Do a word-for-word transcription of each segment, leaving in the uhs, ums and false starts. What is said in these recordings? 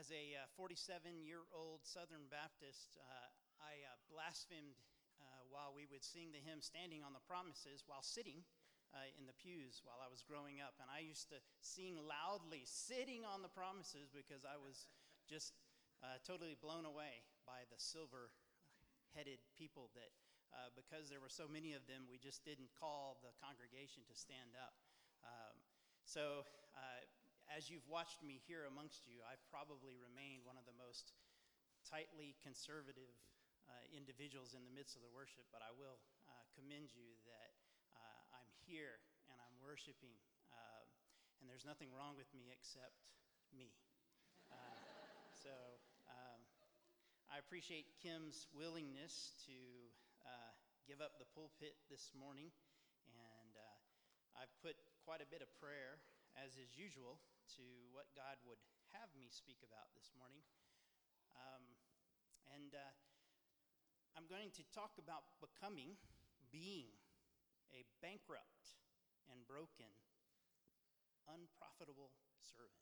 As a forty-seven-year-old Southern Baptist, uh, I uh, blasphemed uh, while we would sing the hymn Standing on the Promises while sitting uh, in the pews while I was growing up. And I used to sing loudly, sitting on the promises, because I was just uh, totally blown away by the silver-headed people that, uh, because there were so many of them, we just didn't call the congregation to stand up. Um, so, uh, as you've watched me here amongst you, I've probably remained one of the most tightly conservative uh, individuals in the midst of the worship, but I will uh, commend you that uh, I'm here and I'm worshiping, uh, and there's nothing wrong with me except me. Uh, so um, I appreciate Kim's willingness to uh, give up the pulpit this morning, and uh, I've put quite a bit of prayer, as is usual, to what God would have me speak about this morning. Um, and uh, I'm going to talk about becoming, being a bankrupt and broken, unprofitable servant.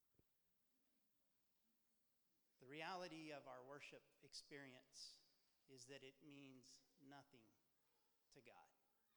The reality of our worship experience is that it means nothing to God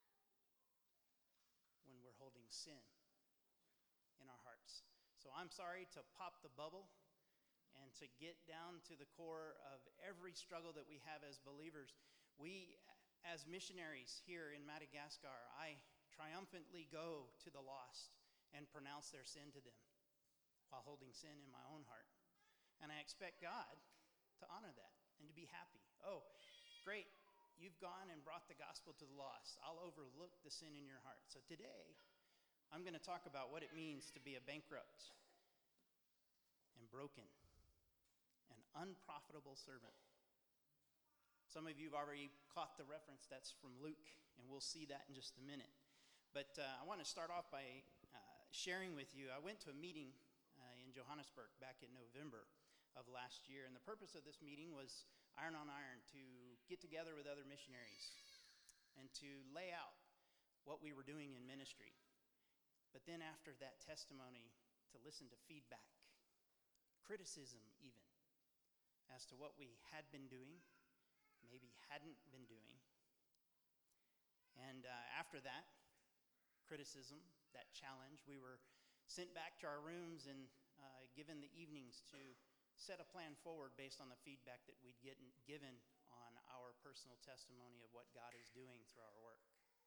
when we're holding sin in our hearts. So I'm sorry to pop the bubble and to get down to the core of every struggle that we have as believers. We, as missionaries here in Madagascar, I triumphantly go to the lost and pronounce their sin to them while holding sin in my own heart. And I expect God to honor that and to be happy. Oh, great, you've gone and brought the gospel to the lost. I'll overlook the sin in your heart. So today, I'm going to talk about what it means to be a bankrupt and broken and unprofitable servant. Some of you have already caught the reference. That's from Luke, and we'll see that in just a minute. But uh, I want to start off by uh, sharing with you. I went to a meeting uh, in Johannesburg back in November of last year, and the purpose of this meeting was iron on iron, to get together with other missionaries and to lay out what we were doing in ministry. But then after that testimony, to listen to feedback, criticism even, as to what we had been doing, maybe hadn't been doing. And uh, after that criticism, that challenge, we were sent back to our rooms and uh, given the evenings to set a plan forward based on the feedback that we'd get given on our personal testimony of what God is doing through our work.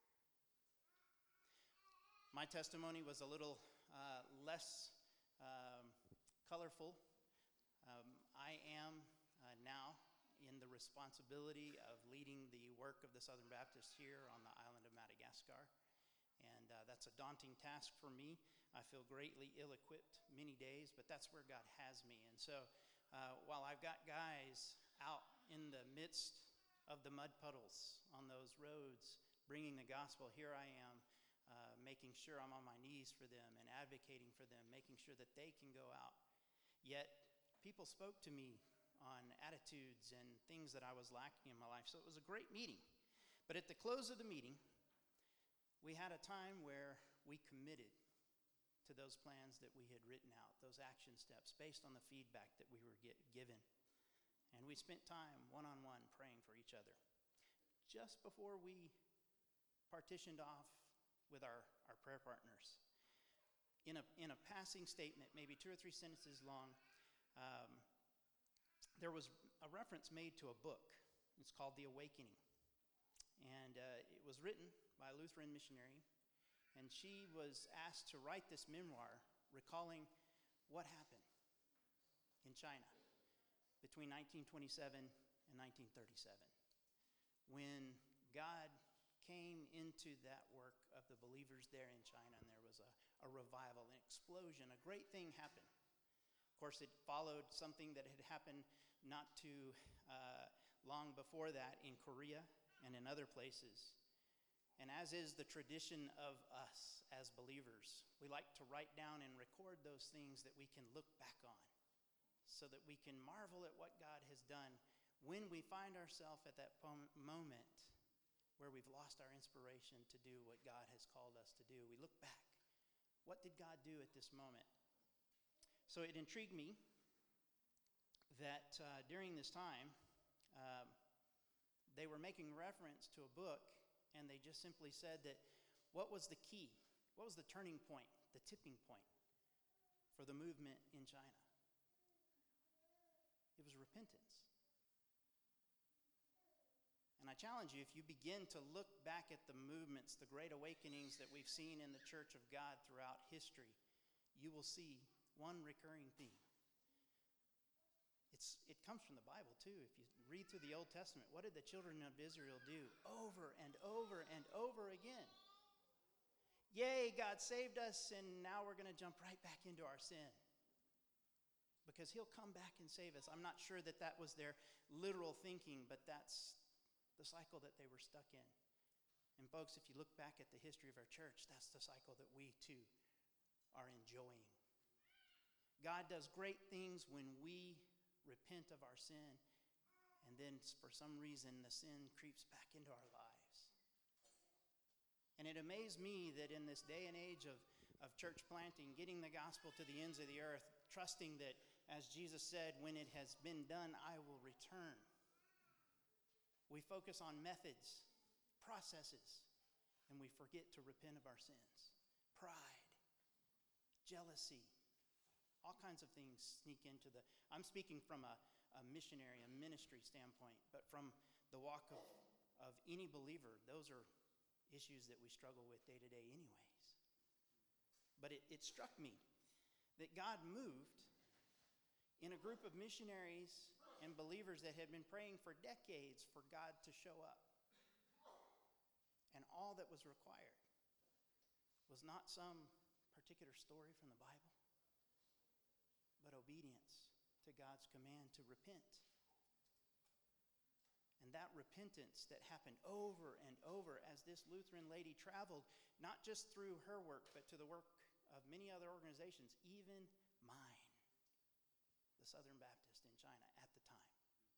My testimony was a little uh, less um, colorful. Um, I am uh, now in the responsibility of leading the work of the Southern Baptist here on the island of Madagascar. And uh, that's a daunting task for me. I feel greatly ill-equipped many days, but that's where God has me. And so uh, while I've got guys out in the midst of the mud puddles on those roads bringing the gospel, here I am Uh, making sure I'm on my knees for them and advocating for them, making sure that they can go out. Yet, people spoke to me on attitudes and things that I was lacking in my life. So it was a great meeting. But at the close of the meeting, we had a time where we committed to those plans that we had written out, those action steps, based on the feedback that we were get, given. And we spent time one-on-one praying for each other. Just before we partitioned off with our, our prayer partners, in a in a passing statement, maybe two or three sentences long, um, there was a reference made to a book. It's called The Awakening. And uh, it was written by a Lutheran missionary, and she was asked to write this memoir recalling what happened in China between nineteen twenty-seven and nineteen thirty-seven, when God came into that work of the believers there in China, and there was a, a revival, an explosion, a great thing happened. Of course, it followed something that had happened not too uh, long before that in Korea and in other places. And as is the tradition of us as believers, we like to write down and record those things that we can look back on, so that we can marvel at what God has done when we find ourselves at that moment where we've lost our inspiration to do what God has called us to do. We look back. What did God do at this moment? So it intrigued me that uh, during this time, um, they were making reference to a book, and they just simply said that what was the key? What was the turning point, the tipping point for the movement in China? It was repentance. And I challenge you, if you begin to look back at the movements, the great awakenings that we've seen in the Church of God throughout history, you will see one recurring theme. It's, it comes from the Bible, too. If you read through the Old Testament, what did the children of Israel do over and over and over again? Yay, God saved us, and now we're going to jump right back into our sin. Because he'll come back and save us. I'm not sure that that was their literal thinking, but that's the cycle that they were stuck in. And folks, if you look back at the history of our church, that's the cycle that we, too, are enjoying. God does great things when we repent of our sin, and then for some reason the sin creeps back into our lives. And it amazed me that in this day and age of, of church planting, getting the gospel to the ends of the earth, trusting that, as Jesus said, when it has been done, I will return. We focus on methods, processes, and we forget to repent of our sins. Pride, jealousy, all kinds of things sneak into the... I'm speaking from a, a missionary, a ministry standpoint, but from the walk of, of any believer, those are issues that we struggle with day to day anyways. But it, it struck me that God moved in a group of missionaries and believers that had been praying for decades for God to show up. And all that was required was not some particular story from the Bible, but obedience to God's command to repent. And that repentance that happened over and over as this Lutheran lady traveled, not just through her work, but to the work of many other organizations, even mine, the Southern Baptist in China at the time.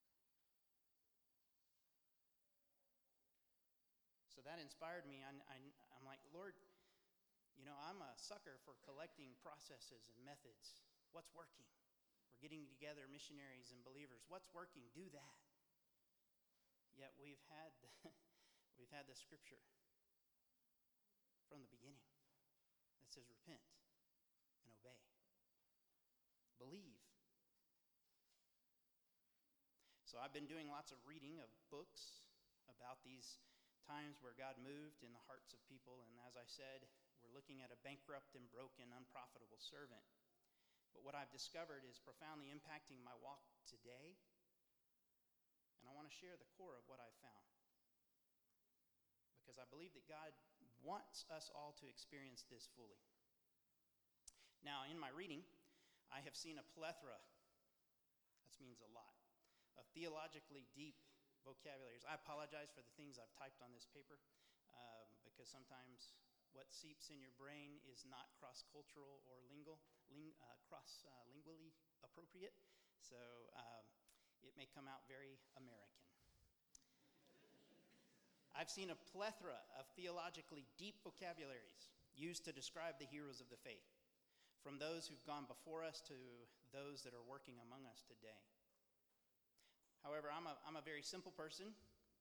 So that inspired me. I, I, I'm like, Lord, you know, I'm a sucker for collecting processes and methods. What's working? We're getting together missionaries and believers. What's working? Do that. Yet we've had we've had the scripture from the beginning that says repent and obey. Believe. So I've been doing lots of reading of books about these times where God moved in the hearts of people. And as I said, we're looking at a bankrupt and broken, unprofitable servant. But what I've discovered is profoundly impacting my walk today. And I want to share the core of what I've found. Because I believe that God wants us all to experience this fully. Now, in my reading, I have seen a plethora, that means a lot, of theologically deep vocabularies. I apologize for the things I've typed on this paper, um, because sometimes what seeps in your brain is not cross-cultural or lingual, ling, uh, cross-lingually uh, appropriate, so um, it may come out very American. I've seen a plethora of theologically deep vocabularies used to describe the heroes of the faith, from those who've gone before us to those that are working among us today. However, I'm a, I'm a very simple person.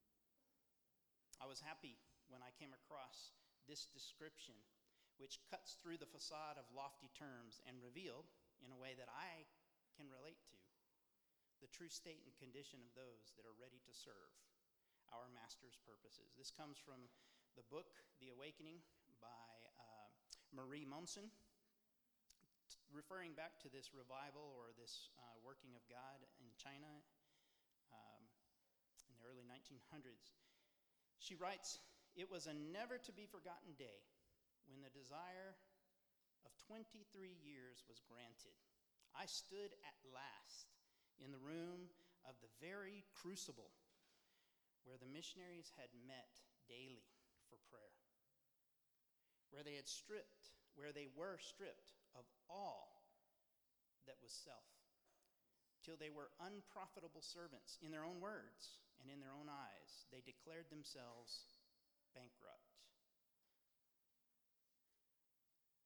I was happy when I came across this description, which cuts through the facade of lofty terms and revealed, in a way that I can relate to, the true state and condition of those that are ready to serve our Master's purposes. This comes from the book, The Awakening, by uh, Marie Monson, referring back to this revival or this uh, working of God in China um, in the early nineteen hundreds. She writes, "It was a never-to-be-forgotten day when the desire of twenty-three years was granted. I stood at last in the room of the very crucible where the missionaries had met daily for prayer, where they had stripped, where they were stripped of all that was self, till they were unprofitable servants in their own words and in their own eyes. They declared themselves bankrupt.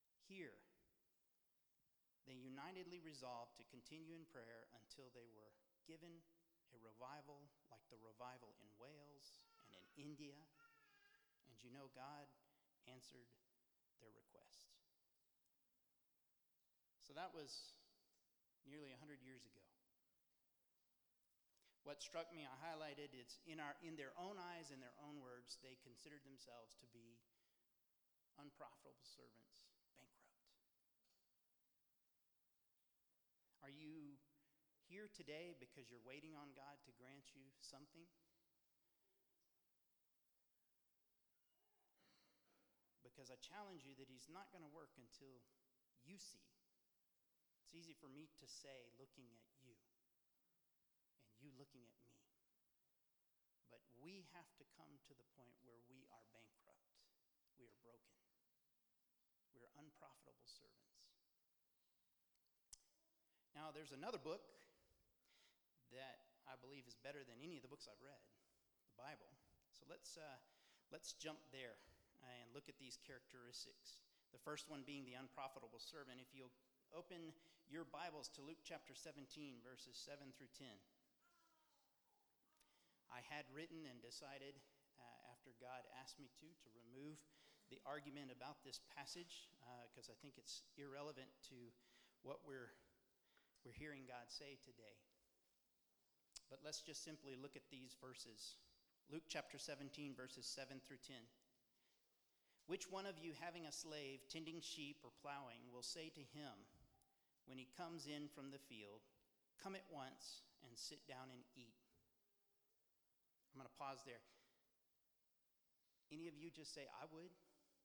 Here, they unitedly resolved to continue in prayer until they were given a revival like the revival in Wales and in India. And you know, God answered their request. So that was nearly one hundred years ago. What struck me, I highlighted, it's in our in their own eyes, in their own words, they considered themselves to be unprofitable servants, bankrupt. Are you here today because you're waiting on God to grant you something? Because I challenge you that he's not going to work until you see. It's easy for me to say looking at you and you looking at me. But we have to come to the point where we are bankrupt. We are broken. We are unprofitable servants. Now, there's another book that I believe is better than any of the books I've read, the Bible. So let's uh, let's jump there and look at these characteristics. The first one being the unprofitable servant. If you'll open your Bibles to Luke chapter seventeen, verses seven through ten. I had written and decided, uh, after God asked me to, to remove the argument about this passage, because uh, I think it's irrelevant to what we're we're hearing God say today. But let's just simply look at these verses. Luke chapter seventeen, verses seven through ten. Which one of you, having a slave tending sheep or plowing, will say to him, when he comes in from the field, come at once and sit down and eat? I'm going to pause there. Any of you just say, I would?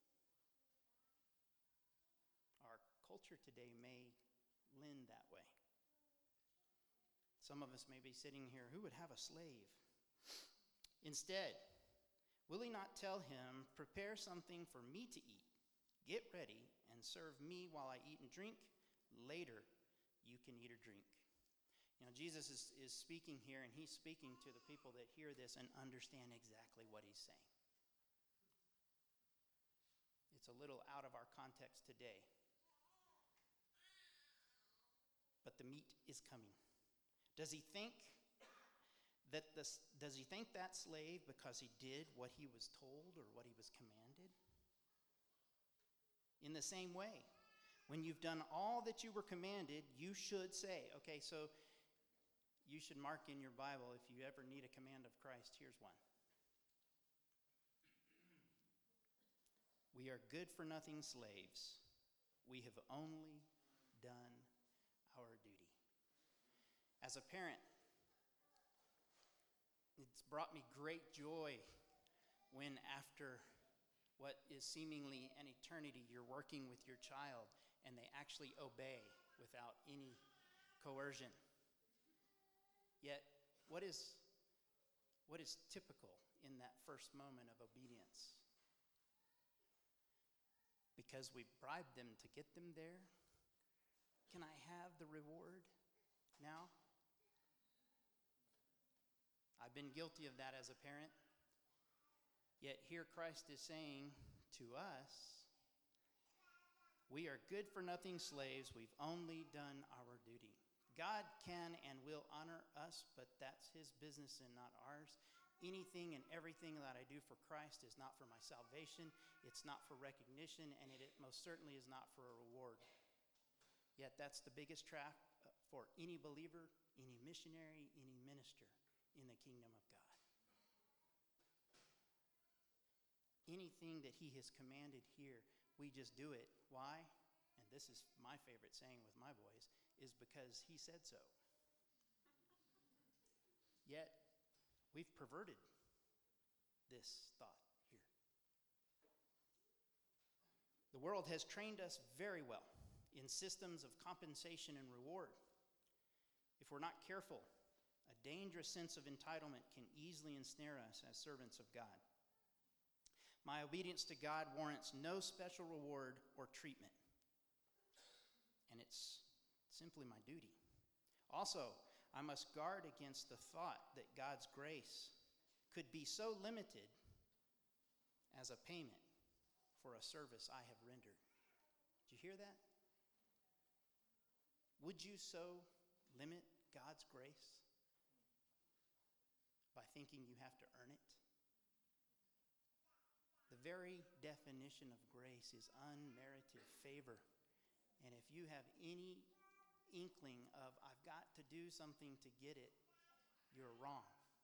Our culture today may lend that way. Some of us may be sitting here, who would have a slave? Instead, will he not tell him, prepare something for me to eat, get ready, and serve me while I eat and drink? Later, you can eat or drink. You know, Jesus is, is speaking here, and he's speaking to the people that hear this and understand exactly what he's saying. It's a little out of our context today. But the meat is coming. Does he think that this, does he thank that slave because he did what he was told or what he was commanded? In the same way, when you've done all that you were commanded, you should say, okay, so you should mark in your Bible, if you ever need a command of Christ, here's one. We are good for nothing slaves. We have only done our duty. As a parent, it's brought me great joy when, after what is seemingly an eternity, you're working with your child and they actually obey without any coercion. Yet, what is, what is typical in that first moment of obedience? Because we bribed them to get them there, can I have the reward now? I've been guilty of that as a parent. Yet here Christ is saying to us, we are good for nothing slaves. We've only done our duty. God can and will honor us, but that's his business and not ours. Anything and everything that I do for Christ is not for my salvation. It's not for recognition, and it, it most certainly is not for a reward. Yet that's the biggest trap for any believer, any missionary, any minister in the kingdom of God. Anything that he has commanded here, we just do it. Why? And this is my favorite saying with my boys, is because he said so. Yet, we've perverted this thought here. The world has trained us very well in systems of compensation and reward. If we're not careful, a dangerous sense of entitlement can easily ensnare us as servants of God. My obedience to God warrants no special reward or treatment. And it's simply my duty. Also, I must guard against the thought that God's grace could be so limited as a payment for a service I have rendered. Did you hear that? Would you so limit God's grace thinking you have to earn it. The very definition of grace is unmerited favor. And if you have any inkling of, I've got to do something to get it, you're wrong.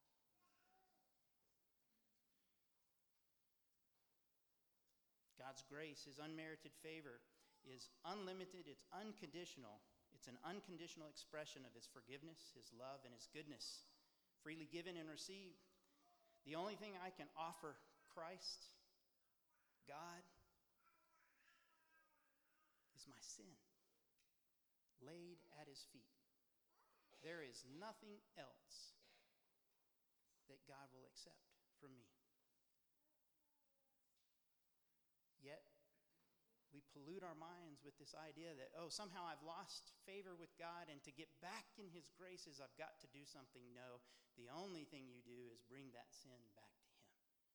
God's grace, his unmerited favor, is unlimited, it's unconditional. It's an unconditional expression of his forgiveness, his love, and his goodness, freely given and received. The only thing I can offer Christ, God, is my sin, laid at his feet. There is nothing else that God will accept from me. Yet, we pollute our minds with this idea that, oh, somehow I've lost favor with God, and to get back in his graces, I've got to do something. No, the only thing you do is bring that sin back to him.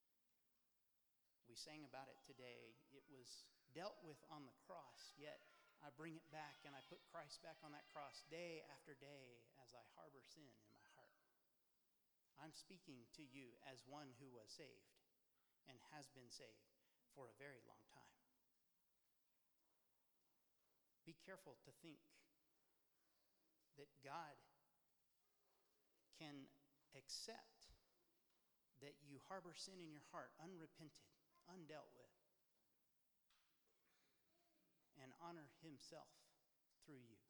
We sang about it today. It was dealt with on the cross, yet I bring it back, and I put Christ back on that cross day after day as I harbor sin in my heart. I'm speaking to you as one who was saved and has been saved for a very long time. Be careful to think that God can accept that you harbor sin in your heart, unrepented, undealt with, and honor himself through you.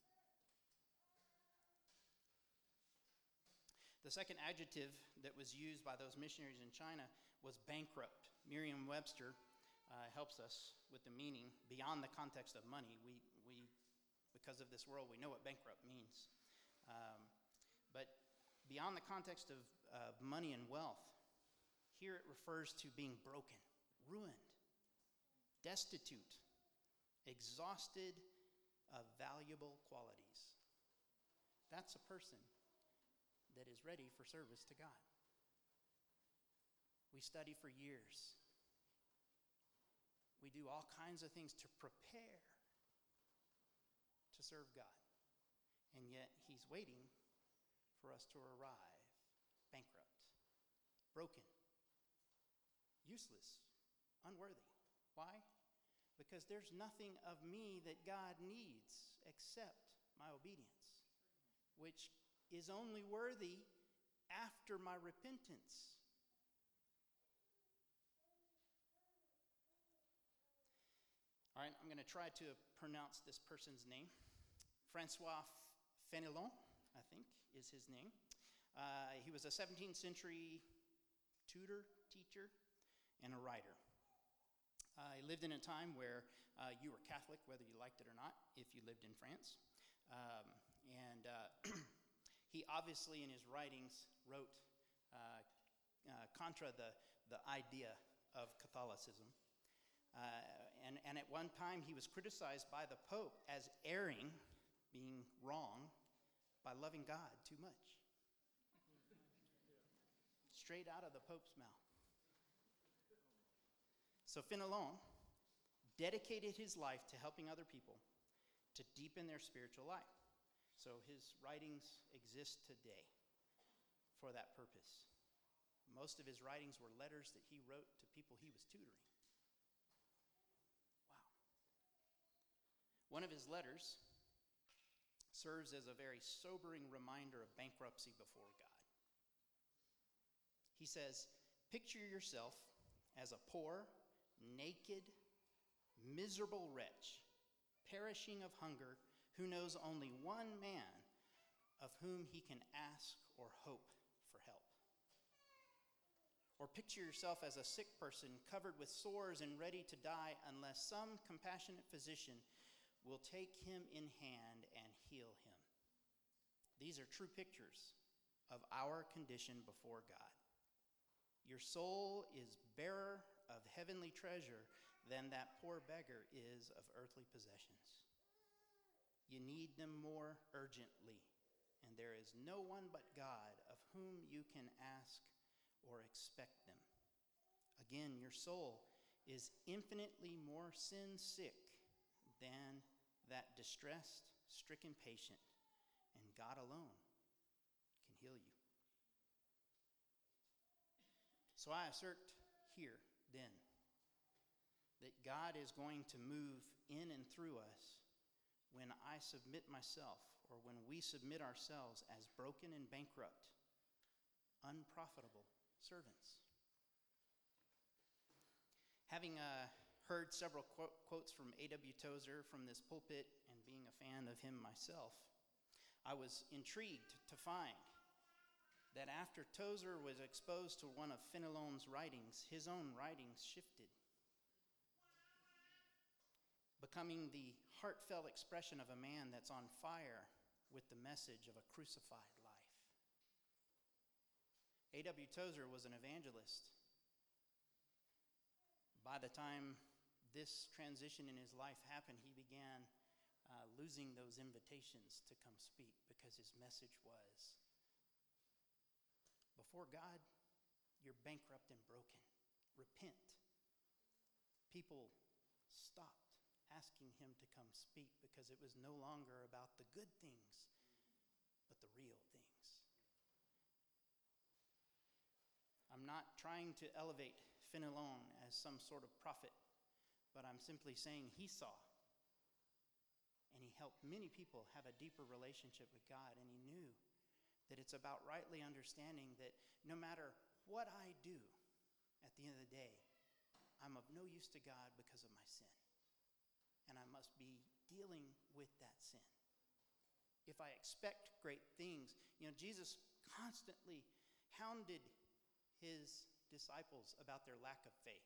The second adjective that was used by those missionaries in China was bankrupt. Merriam-Webster uh, helps us with the meaning beyond the context of money. We, we, because of this world, we know what bankrupt means. Um, but beyond the context of uh, money and wealth, here it refers to being broken, ruined, destitute, exhausted of valuable qualities. That's a person that is ready for service to God. We study for years. We do all kinds of things to prepare to serve God. And yet he's waiting for us to arrive bankrupt, broken, useless, unworthy. Why? Because there's nothing of me that God needs except my obedience, which is only worthy after my repentance. All right, I'm going to try to pronounce this person's name. Francois Fenelon, I think, is his name. Uh, he was a seventeenth century tutor, teacher, and a writer. Uh, he lived in a time where uh, you were Catholic, whether you liked it or not, if you lived in France. Um, and uh, he obviously, in his writings, wrote uh, uh, contra the, the idea of Catholicism. Uh, and, and at one time, he was criticized by the Pope as erring, being wrong, by loving God too much. Straight out of the Pope's mouth. So Fenelon dedicated his life to helping other people to deepen their spiritual life. So his writings exist today for that purpose. Most of his writings were letters that he wrote to people he was tutoring. Wow. One of his letters serves as a very sobering reminder of bankruptcy before God. He says, "Picture yourself as a poor, naked, miserable wretch, perishing of hunger, who knows only one man of whom he can ask or hope for help. Or picture yourself as a sick person covered with sores and ready to die unless some compassionate physician will take him in hand and heal him. These are true pictures of our condition before God. Your soul is bearer of heavenly treasure than that poor beggar is of earthly possessions. You need them more urgently, and there is no one but God of whom you can ask or expect them. Again, your soul is infinitely more sin-sick than that distressed, stricken patient, and God alone can heal you." So I assert here, then, that God is going to move in and through us when I submit myself, or when we submit ourselves as broken and bankrupt, unprofitable servants. Having uh, heard several quote, quotes from A W Tozer from this pulpit, and being a fan of him myself, I was intrigued to find that after Tozer was exposed to one of Fenelon's writings, his own writings shifted, becoming the heartfelt expression of a man that's on fire with the message of a crucified life. A W Tozer was an evangelist. By the time this transition in his life happened, he began uh, losing those invitations to come speak, because his message was, before God, you're bankrupt and broken. Repent. People stopped asking him to come speak because it was no longer about the good things, but the real things. I'm not trying to elevate Fenelon as some sort of prophet, but I'm simply saying he saw, and he helped many people have a deeper relationship with God, and he knew that it's about rightly understanding that no matter what I do, at the end of the day, I'm of no use to God because of my sin. And I must be dealing with that sin. If I expect great things, you know, Jesus constantly hounded his disciples about their lack of faith,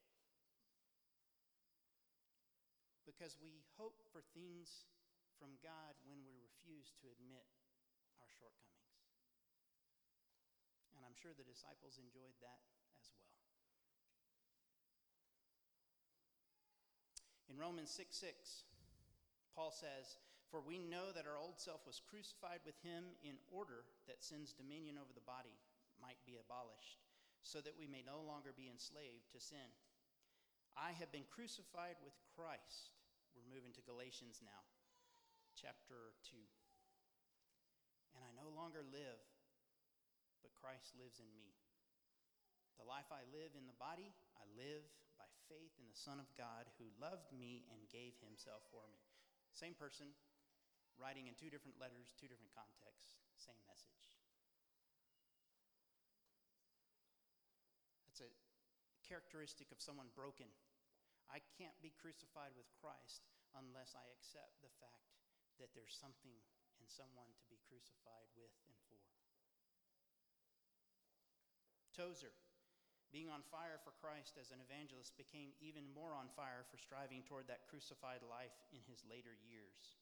because we hope for things from God when we refuse to admit our shortcomings. And I'm sure the disciples enjoyed that as well. In Romans six six, Paul says, "For we know that our old self was crucified with him in order that sin's dominion over the body might be abolished, so that we may no longer be enslaved to sin. I have been crucified with Christ." We're moving to Galatians now, chapter two. "And I no longer live, but Christ lives in me. The life I live in the body, I live by faith in the Son of God, who loved me and gave himself for me." Same person, writing in two different letters, two different contexts, same message. That's a characteristic of someone broken. I can't be crucified with Christ unless I accept the fact that there's something and someone to be crucified with and for. Tozer, being on fire for Christ as an evangelist, became even more on fire for striving toward that crucified life in his later years.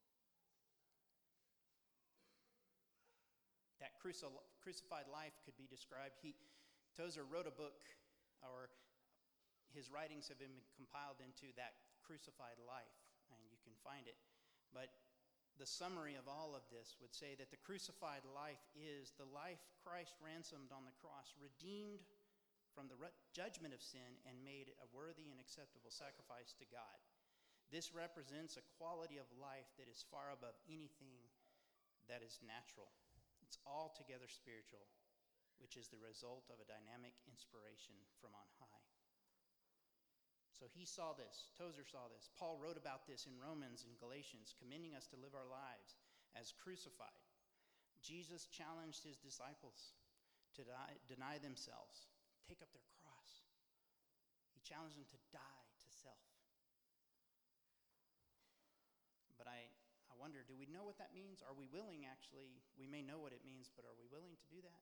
That cruci- crucified life could be described. He, Tozer wrote a book, or his writings have been compiled into That Crucified Life, and you can find it. But the summary of all of this would say that the crucified life is the life Christ ransomed on the cross, redeemed from the judgment of sin, and made a worthy and acceptable sacrifice to God. This represents a quality of life that is far above anything that is natural. It's altogether spiritual, which is the result of a dynamic inspiration from on high. So he saw this, Tozer saw this. Paul wrote about this in Romans and Galatians, commending us to live our lives as crucified. Jesus challenged his disciples to die, deny themselves, take up their cross. He challenged them to die to self. But I, I wonder, do we know what that means? Are we willing, actually? We may know what it means, but are we willing to do that?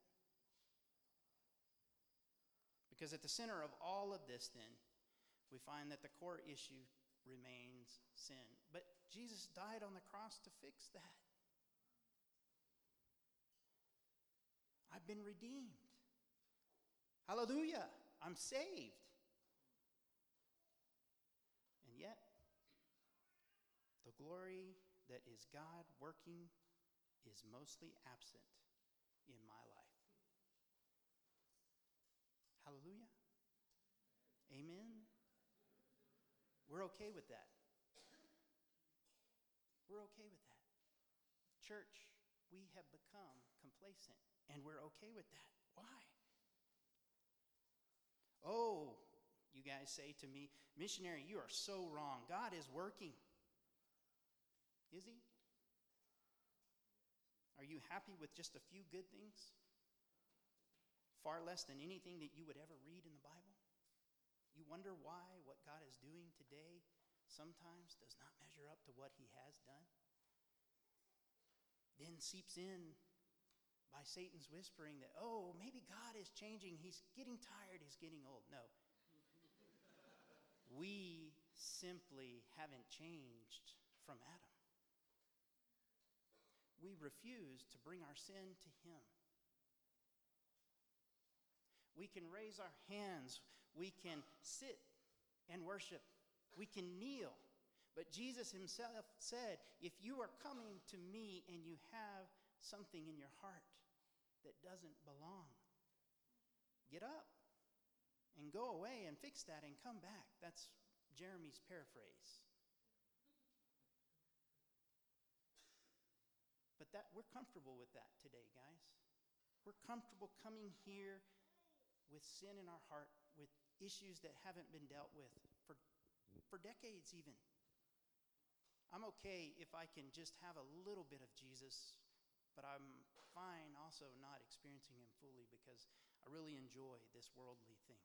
Because at the center of all of this, then, we find that the core issue remains sin. But Jesus died on the cross to fix that. I've been redeemed. Hallelujah, I'm saved. And yet, the glory that is God working is mostly absent in my life. Hallelujah. Amen. We're okay with that. We're okay with that. Church, we have become complacent, and we're okay with that. Why? Oh, you guys say to me, missionary, you are so wrong. God is working. Is he? Are you happy with just a few good things? Far less than anything that you would ever read in the Bible? You wonder why what God is doing today sometimes does not measure up to what he has done? Then seeps in by Satan's whispering that, oh, maybe God is changing. He's getting tired. He's getting old. No. We simply haven't changed from Adam. We refuse to bring our sin to him. We can raise our hands. We can sit and worship. We can kneel. But Jesus himself said, if you are coming to me and you have something in your heart that doesn't belong, get up and go away and fix that and come back. That's Jeremy's paraphrase. But that we're comfortable with that today, guys. We're comfortable coming here with sin in our heart, with issues that haven't been dealt with for, for decades even. I'm okay if I can just have a little bit of Jesus, but I'm fine also not experiencing him fully because I really enjoy this worldly thing.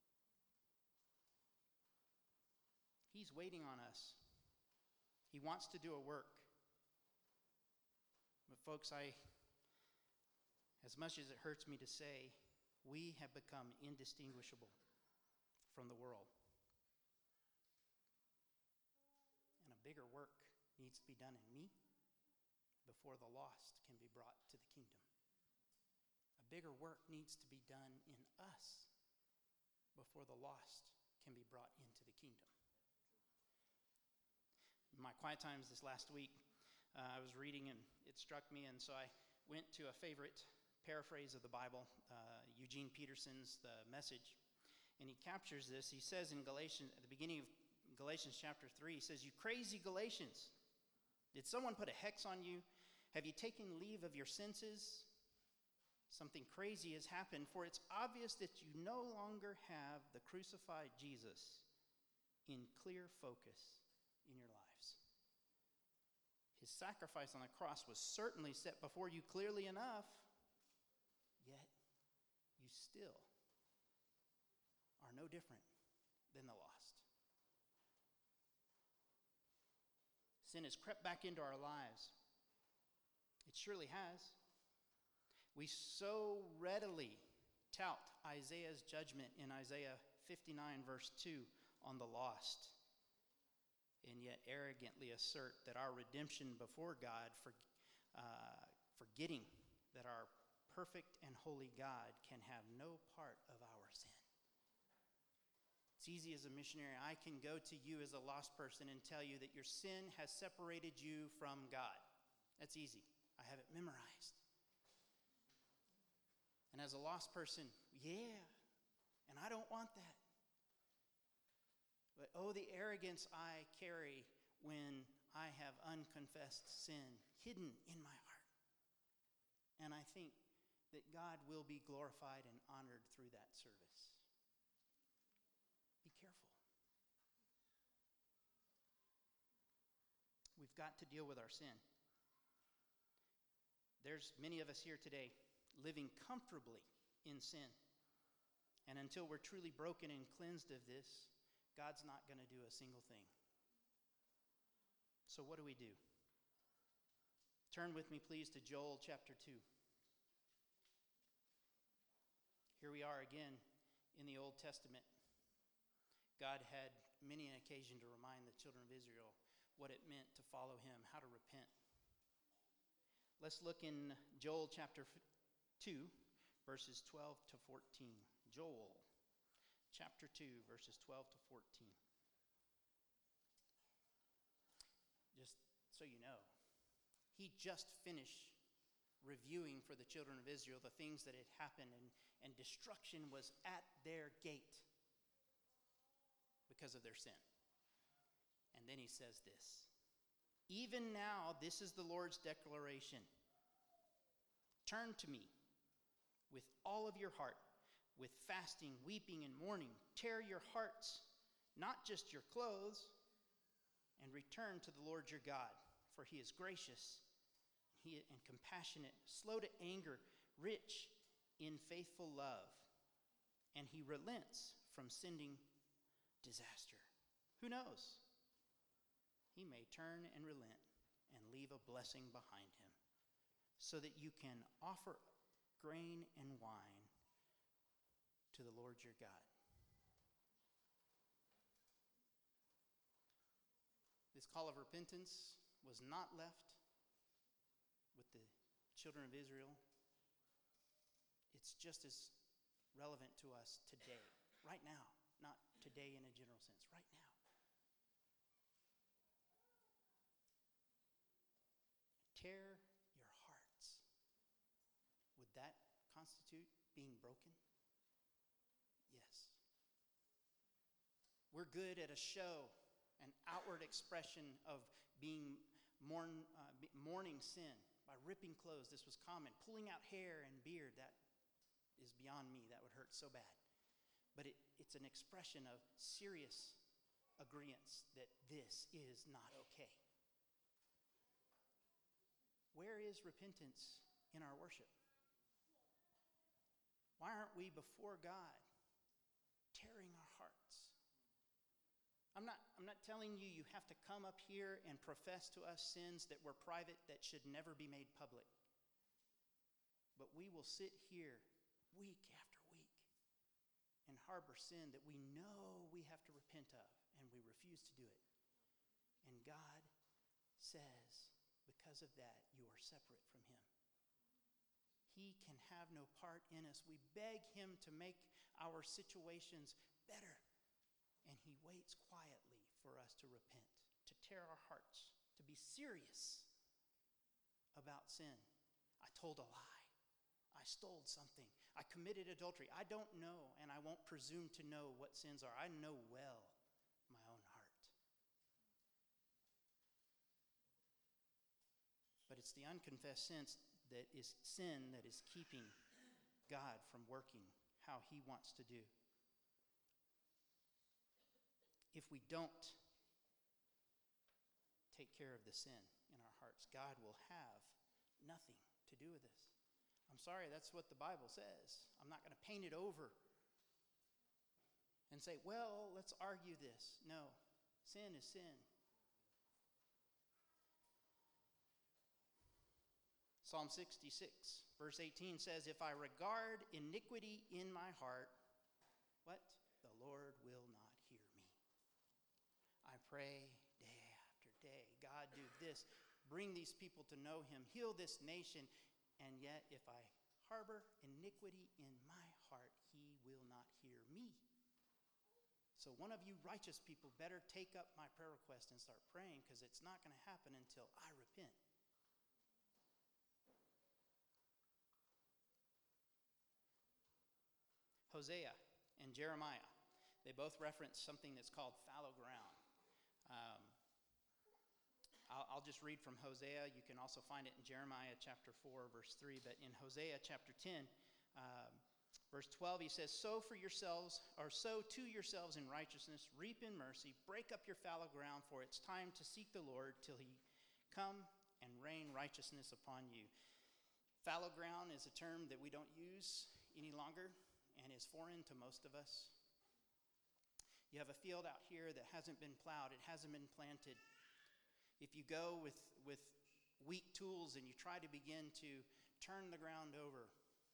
He's waiting on us. He wants to do a work. But folks, I, as much as it hurts me to say, we have become indistinguishable from the world. And a bigger work needs to be done in me before the lost can be brought to the kingdom. A bigger work needs to be done in us before the lost can be brought into the kingdom. In my quiet times this last week, uh, I was reading and it struck me, and so I went to a favorite paraphrase of the Bible, uh, Eugene Peterson's The Message, and he captures this. He says in Galatians, at the beginning of Galatians chapter three, he says, "You crazy Galatians, did someone put a hex on you? Have you taken leave of your senses? Something crazy has happened, for it's obvious that you no longer have the crucified Jesus in clear focus in your lives. His sacrifice on the cross was certainly set before you clearly enough, yet you still are no different than the lost. Sin has crept back into our lives. It surely has. We so readily tout Isaiah's judgment in Isaiah fifty-nine, verse two, on the lost, and yet arrogantly assert that our redemption before God, for, uh, forgetting that our perfect and holy God can have no part of our sin. It's easy as a missionary. I can go to you as a lost person and tell you that your sin has separated you from God. That's easy. I have it memorized. And as a lost person, yeah, and I don't want that. But oh, the arrogance I carry when I have unconfessed sin hidden in my heart. And I think that God will be glorified and honored through that service. Be careful. We've got to deal with our sin. There's many of us here today living comfortably in sin. And until we're truly broken and cleansed of this, God's not going to do a single thing. So what do we do? Turn with me, please, to Joel chapter two. Here we are again in the Old Testament. God had many an occasion to remind the children of Israel what it meant to follow him, how to repent. Let's look in Joel chapter two, verses twelve to fourteen. Joel chapter two, verses twelve to fourteen. Just so you know, he just finished reviewing for the children of Israel the things that had happened, and, and destruction was at their gate because of their sin. And then he says this, "Even now, this is the Lord's declaration. Turn to me with all of your heart. with fasting, weeping, and mourning. Tear your hearts, not just your clothes, and return to the Lord your God, for he is gracious he, and compassionate, slow to anger, rich in faithful love, and he relents from sending disaster. Who knows? He may turn and relent and leave a blessing behind him, so that you can offer grain and wine to the Lord your God. This call of repentance was not left with the children of Israel. It's just as relevant to us today, right now, not today in a general sense, right now. Tear your hearts. Would that constitute being broken? Yes. We're good at a show, an outward expression of being mourn, uh, mourning sin by ripping clothes. This was common. Pulling out hair and beard, that is beyond me. That would hurt so bad. But it, it's an expression of serious agreeance that this is not okay. Where is repentance in our worship? Why aren't we before God tearing our hearts? I'm not, I'm not telling you you have to come up here and profess to us sins that were private that should never be made public. But we will sit here week after week and harbor sin that we know we have to repent of, and we refuse to do it. And God says, because of that, you are separate from him. He can have no part in us. We beg him to make our situations better. And he waits quietly for us to repent, to tear our hearts, to be serious about sin. I told a lie. I stole something. I committed adultery. I don't know, and I won't presume to know what sins are. I know well my own heart. But it's the unconfessed sin that is sin that is keeping God from working how he wants to do. If we don't take care of the sin in our hearts, God will have nothing to do with us. I'm sorry, that's what the Bible says. I'm not going to paint it over and say, well, let's argue this. No, sin is sin. Psalm sixty-six, verse eighteen says, if I regard iniquity in my heart, what? The Lord will not hear me. I pray day after day, God, do this. Bring these people to know him. Heal this nation. And yet, if I harbor iniquity in my heart, he will not hear me. So one of you righteous people better take up my prayer request and start praying, because it's not going to happen until I repent. Hosea and Jeremiah, they both reference something that's called fallow ground. Um, I'll, I'll just read from Hosea. You can also find it in Jeremiah chapter four, verse three. But in Hosea chapter ten, um, verse twelve, he says, sow for yourselves, or sow to yourselves in righteousness, reap in mercy, break up your fallow ground, for it's time to seek the Lord till he come and rain righteousness upon you. Fallow ground is a term that we don't use any longer and is foreign to most of us. You have a field out here that hasn't been plowed. It hasn't been planted. If you go with, with weak tools and you try to begin to turn the ground over,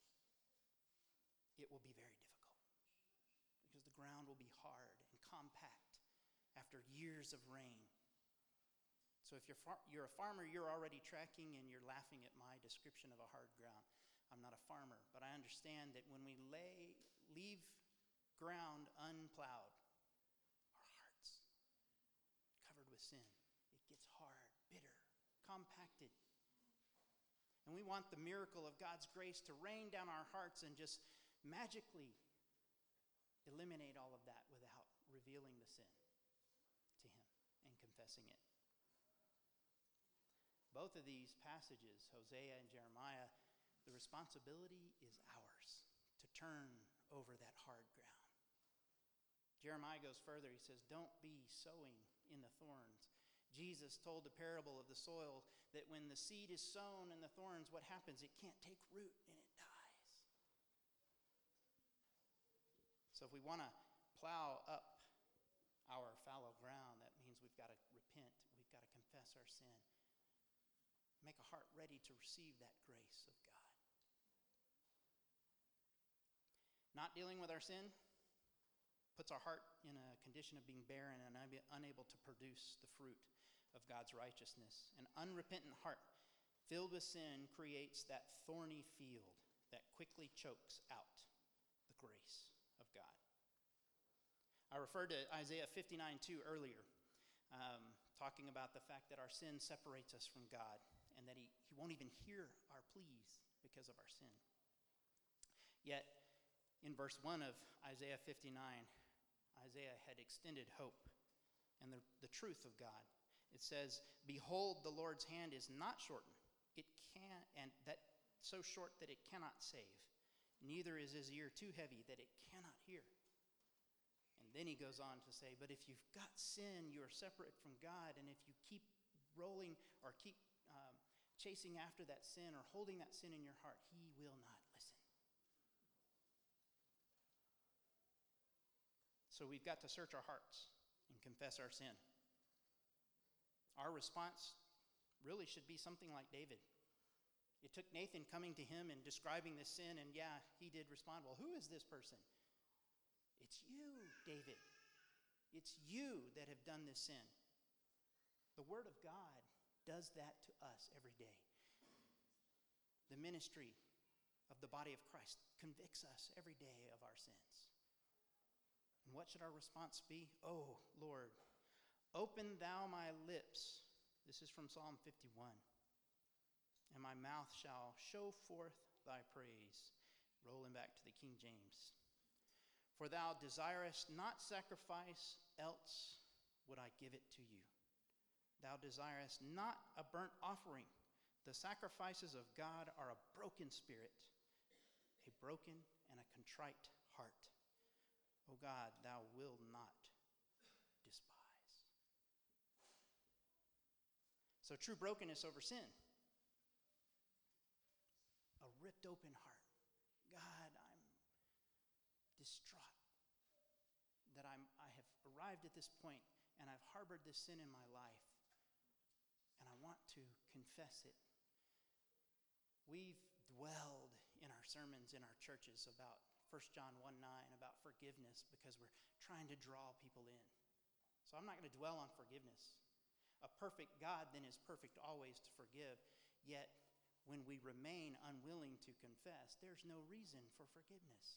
it will be very difficult, because the ground will be hard and compact after years of rain. So if you're, far, you're a farmer, you're already tracking and you're laughing at my description of a hard ground. I'm not a farmer, but I understand that when we lay, leave ground unplowed, our hearts covered with sin, it gets hard, bitter, compacted. And we want the miracle of God's grace to rain down our hearts and just magically eliminate all of that without revealing the sin to him and confessing it. Both of these passages, Hosea and Jeremiah, the responsibility is ours to turn over that hard ground. Jeremiah goes further. He says, don't be sowing in the thorns. Jesus told the parable of the soil that when the seed is sown in the thorns, what happens? It can't take root and it dies. So if we want to plow up our fallow ground, that means we've got to repent. We've got to confess our sin. Make a heart ready to receive that grace of God. Not dealing with our sin puts our heart in a condition of being barren and unable to produce the fruit of God's righteousness. An unrepentant heart filled with sin creates that thorny field that quickly chokes out the grace of God. I referred to Isaiah fifty-nine two earlier, um, talking about the fact that our sin separates us from God and that he, he won't even hear our pleas because of our sin. Yet, in verse one of Isaiah fifty-nine, Isaiah had extended hope and the, the truth of God. It says, behold, the Lord's hand is not shortened. It can, and that so short that it cannot save. Neither is his ear too heavy that it cannot hear. And then he goes on to say, but if you've got sin, you are separate from God. And if you keep rolling or keep um, chasing after that sin or holding that sin in your heart, he will not listen. So we've got to search our hearts and confess our sin. Our response really should be something like David. It took Nathan coming to him and describing this sin, and yeah, he did respond, well, who is this person? It's you, David. It's you that have done this sin. The Word of God does that to us every day. The ministry of the body of Christ convicts us every day of our sins. And what should our response be? Oh, Lord, open thou my lips. This is from Psalm fifty-one. And my mouth shall show forth thy praise. Rolling back to the King James. For thou desirest not sacrifice, else would I give it to you. Thou desirest not a burnt offering. The sacrifices of God are a broken spirit, a broken and a contrite heart. O God, thou wilt not despise. So true brokenness over sin. A ripped open heart. God, I'm distraught that I'm, I have arrived at this point and I've harbored this sin in my life and I want to confess it. We've dwelled in our sermons in our churches about First John one nine, about forgiveness because we're trying to draw people in. So I'm not going to dwell on forgiveness. A perfect God then is perfect always to forgive, yet when we remain unwilling to confess, there's no reason for forgiveness.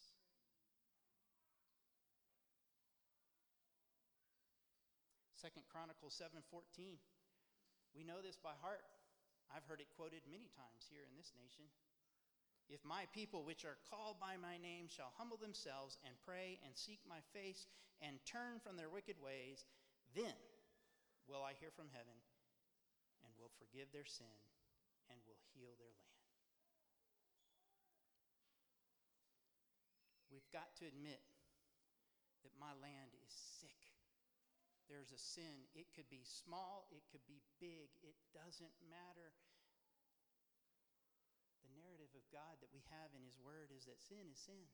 Second Chronicles seven fourteen. We know this by heart. I've heard it quoted many times here in this nation. If my people which are called by my name shall humble themselves and pray and seek my face and turn from their wicked ways, then will I hear from heaven and will forgive their sin and will heal their land. We've got to admit that my land is sick. There's a sin. It could be small. It could be big. It doesn't matter. The narrative of God that we have in His Word is that sin is sin.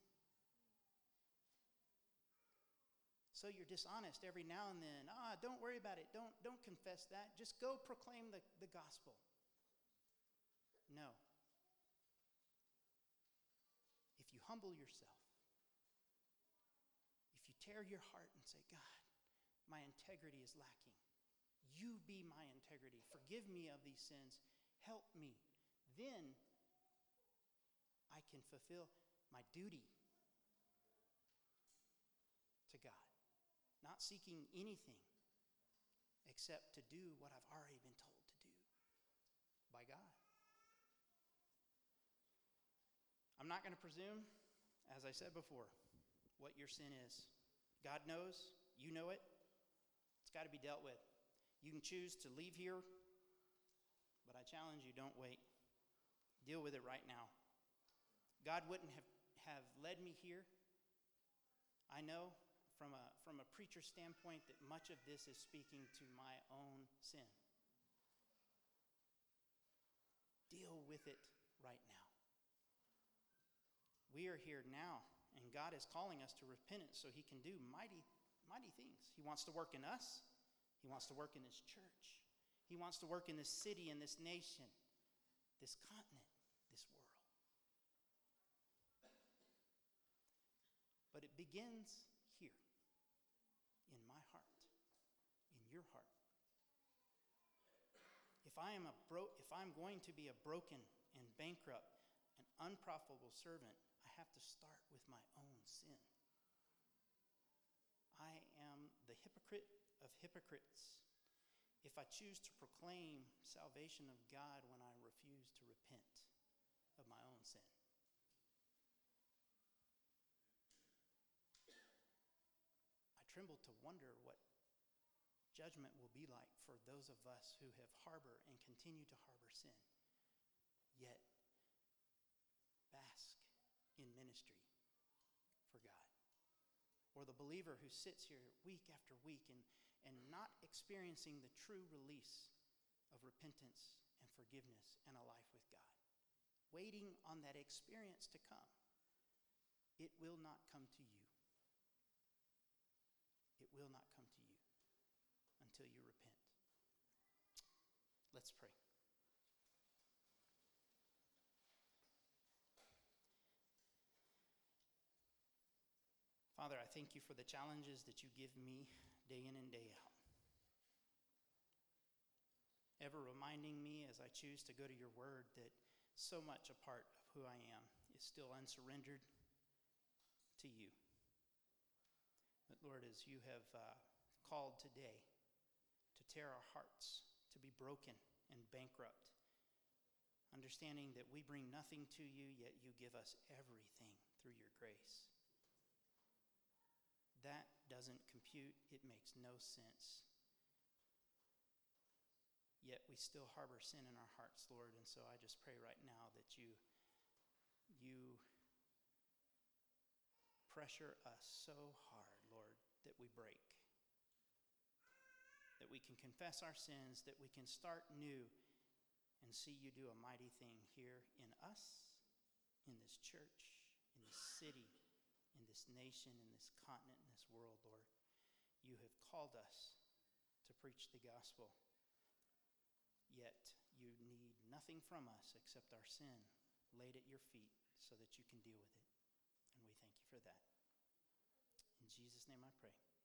So you're dishonest every now and then. Ah, don't worry about it. Don't, don't confess that. Just go proclaim the, the gospel. No. If you humble yourself, if you tear your heart and say, God, my integrity is lacking. You be my integrity. Forgive me of these sins. Help me. Then I can fulfill my duty to God. Not seeking anything except to do what I've already been told to do by God. I'm not going to presume, as I said before, what your sin is. God knows. You know it. It's got to be dealt with. You can choose to leave here, but I challenge you, don't wait. Deal with it right now. God wouldn't have, have led me here I know from a, from a preacher standpoint that much of this is speaking to my own sin. Deal with it right now. We are here now, and God is calling us to repentance so he can do mighty, mighty things. He wants to work in us. He wants to work in this church. He wants to work in this city and this nation, this continent, this world. But it begins here, in my heart, in your heart. If I am a bro- if I'm going to be a broken and bankrupt and unprofitable servant, I have to start with my own sin. I am the hypocrite of hypocrites if I choose to proclaim salvation of God when I refuse to repent of my own sin. I tremble to wonder what judgment will be like for those of us who have harbored and continue to harbor sin, yet bask in ministry for God. Or the believer who sits here week after week and, and not experiencing the true release of repentance and forgiveness and a life with God. Waiting on that experience to come. It will not come to you. It will not come to you until you repent. Let's pray. Father, I thank you for the challenges that you give me day in and day out. Ever reminding me as I choose to go to your word that so much a part of who I am is still unsurrendered to you. But Lord, as you have uh, called today to tear our hearts, to be broken and bankrupt, understanding that we bring nothing to you, yet you give us everything through your grace. That doesn't compute. It makes no sense. Yet we still harbor sin in our hearts, Lord, and so I just pray right now that you, you pressure us so hard, Lord, that we break. That we can confess our sins, that we can start new and see you do a mighty thing here in us, in this church, in this city, in this nation, in this continent, in this world, Lord. You have called us to preach the gospel, yet you need nothing from us except our sin laid at your feet so that you can deal with it. And we thank you for that. In Jesus' name I pray.